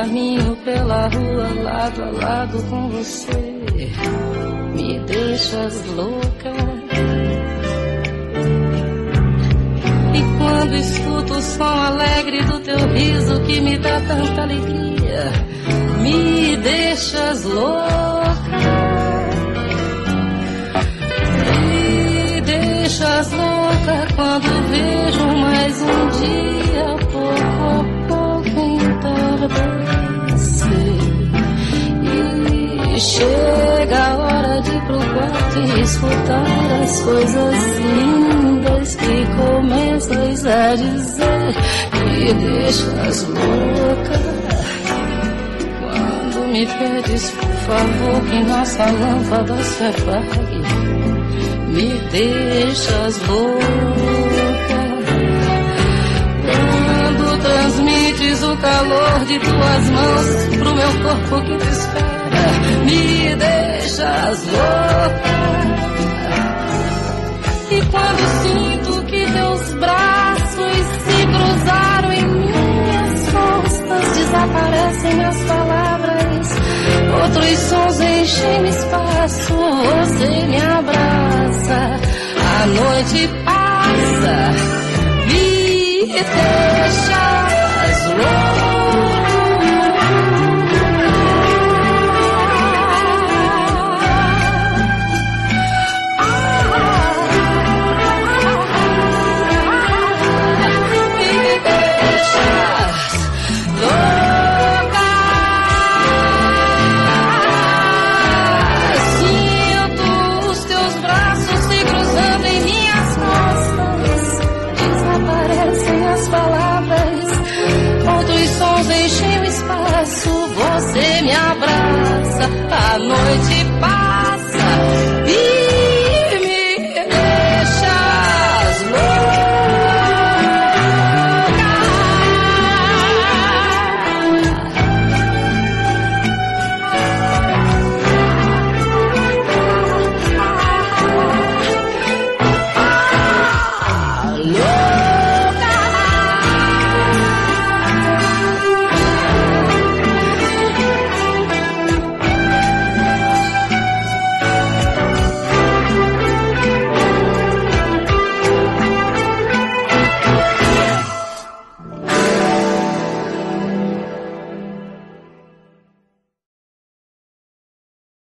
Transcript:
caminho pela rua lado a lado com você. Me deixas louca. E quando escuto o som alegre do teu riso que me dá tanta alegria, me deixas louca. Me deixas louca quando vejo mais um dia pouco a pouco entardecer. E chega a hora de ir pro quarto e escutar as coisas lindas que começas a dizer. Me deixas louca quando me pedes, por favor, que nossa lâmpada se apague. Me deixas louca quando transmites o calor de tuas mãos pro meu corpo que te espera. Me deixas louca. E quando sinto que teus braços se cruzaram em minhas costas, desaparecem as palavras, outros sons enchem o espaço. Você me abraça, a noite passa, me deixas louca. Você me abraça, a noite passa.